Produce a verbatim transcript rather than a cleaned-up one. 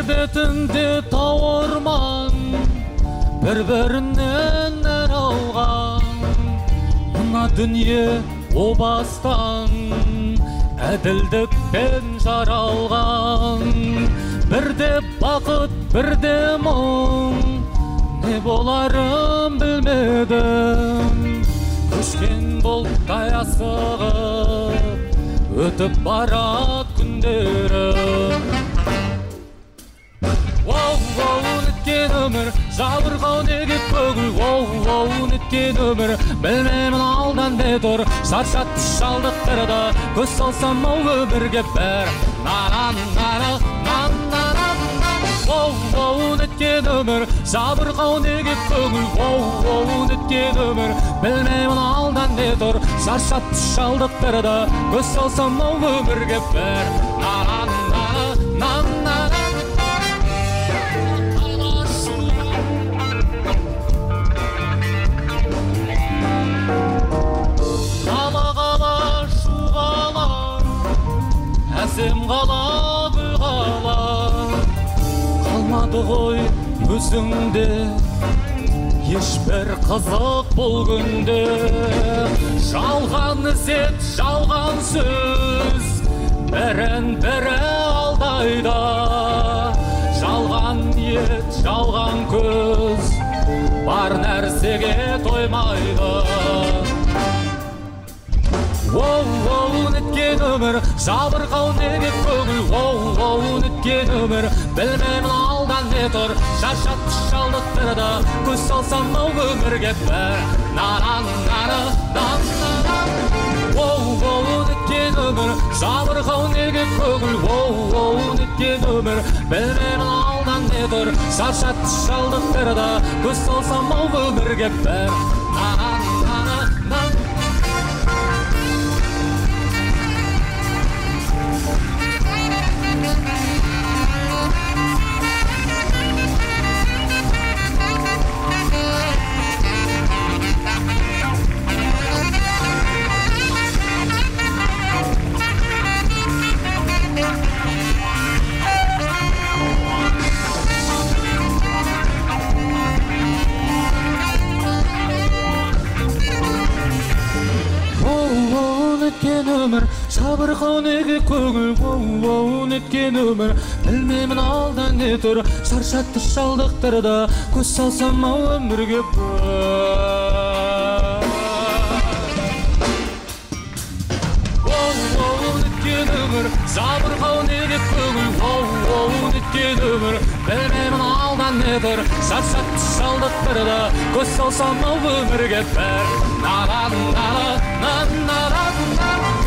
бетінде тауырман, бір-бірінен әр алған. Мына дүние о бастан әділдікпен жаралған. Бірде бақыт, бірде мұң, не боларын білмедім. Көшкен бұлттай асығып, өтіп барат күндерім. Оу-оу, неткен өмір, жабырқау неге көгіл. Оу-оу, неткен өмір, білмеймін алдан не тұр. Шаршатты шалдықтырды, көз салсам ол өмірге бәр. На-на-на-на, на-на-на-на. Оу-оу, неткен өмір, жабырқау неге көгіл. Оу-оу, неткен өмір, білмеймін алдан не тұр. Шаршатты шалдықтырды, көз салсам ол өмірге бәр. На-на-на-на, на-на-на. Әсем қала, гүл қала, қалмады ғой өзіңде ешбір қызық бұл күнде. Жалған ізет, жалған сөз, бірін-бірі алдайда. Жалған ниет, жалған көз, бар нәрсеге тоймайды. Оу-оу, неткен өмір, жабырқау неге көгіл. Оу-оу, неткен өмір, білмеймін алдан не тұр. Шаршатты шалдықтырды, көз салсам ол өмірге бәр. На-на-на-на, на-на-на. Оу-оу, неткен өмір, жабырқау неге көгіл. Оу-оу, неткен өмір, білмеймін алдан не тұр. Шаршатты шалдықтырды, көз салсам ол өмірге бәр. На-на-на-на. Неткен өмір, жабырқау неге көгіл. Оу-оу, неткен өмір, білмеймін алдан не тұр. Шаршатты шалдықтырды, көз салсам ау өмірге бәр. Оу-оу, неткен өмір, жабырқау неге көгіл. Оу-оу, неткен өмір, білмеймін алдан не тұр. Шаршатты шалдықтырды, көз салсам ау өмірге бәр. На-на-на-на, на-на-на.